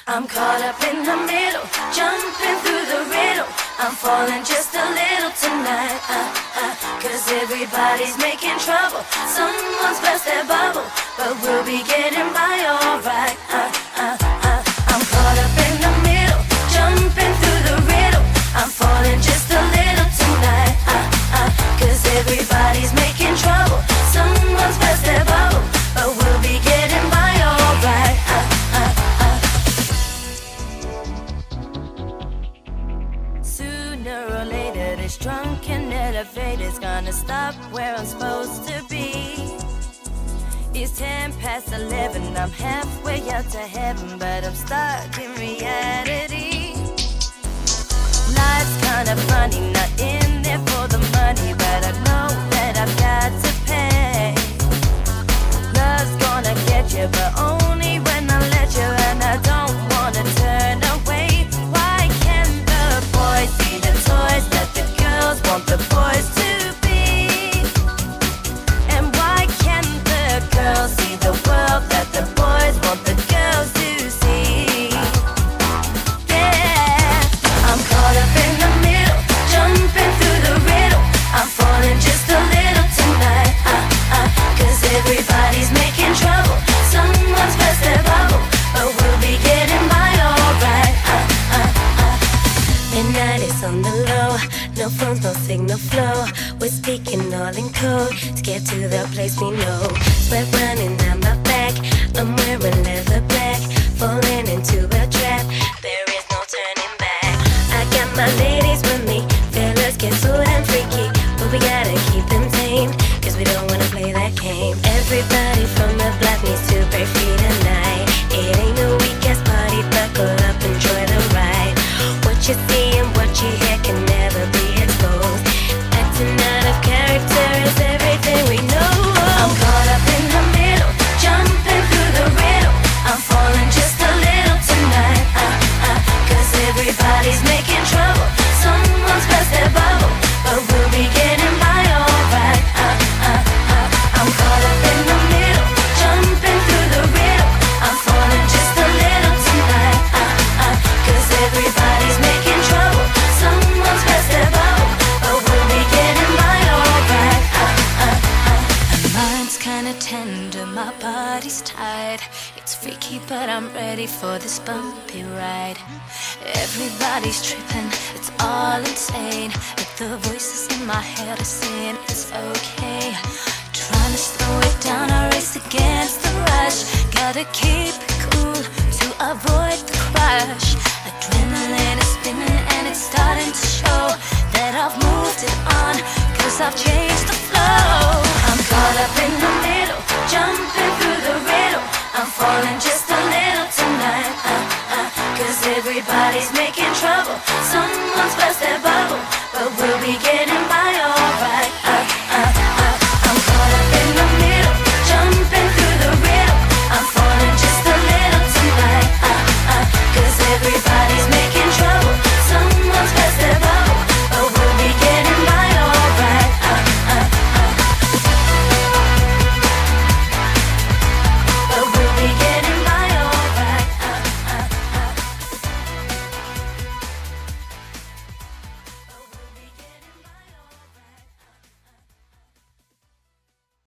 I'm caught up in the middle, jumping through the riddle. I'm falling just a little tonight, cause everybody's making trouble. Someone's burst their bubble, but we'll be getting by alright. I'm caught up in the middle, jumping through the riddle. I'm falling just a little tonight, cause everybody's making trouble. Someone's burst their bubble, but we'll be getting by alright. Sooner or later, this drunken elevator's gonna stop where I'm supposed to be. It's 11:10, I'm halfway up to heaven, but I'm stuck in reality. Life's kinda funny, not in there for the money, but I know that I've got to pay. Love's gonna get you, but only when I let you, and I don't wanna turn away. Why can't the boys see the toys that the girls want the boys to be? And why can't the girls see the world that the boys want the girls to see? Yeah, I'm caught up in the middle, jumping through the riddle. I'm falling just a little tonight, cause everybody's making trouble. Someone's burst their bubble, but we'll be getting by alright. Midnight is on the low, no phones, no signal flow. We're speaking all in code to get to the place we know. Sweat running down my back, I'm wearing leather black, falling into a trap. There is no turning back. I got my ladies with me, fellas get so damn freaky, but we gotta keep them tame, cause we don't wanna play that game. Everybody from the block needs to break free tonight. It ain't no weak-ass party, buckle up, enjoy the ride. What you see and what you hear can never be exposed. Acting out of character is everything we know. I'm caught up in the middle, jumping through the riddle. I'm falling just a little tonight, cause everybody's making trouble. Someone's burst their bubble, but we'll be getting by alright. I'm caught up in the middle, jumping through the riddle. I'm falling just a little tonight, cause everybody's making trouble. Someone's burst their bubble, but we'll be getting by alright. My mind's kinda tender, my body's tired. It's freaky, but I'm ready for this bumpy ride. Everybody's tripping, it's all insane, but the voices in my head are saying it's okay. Trying to slow it down, I race against the rush. Gotta keep it cool to avoid the crush. Adrenaline is spinning and it's starting to show that I've moved it on, cause I've changed the flow. I'm caught up in the middle, jumping through the riddle. I'm falling just a little tonight, cause everybody's making trouble. Someone's burst their bubble, but we'll be getting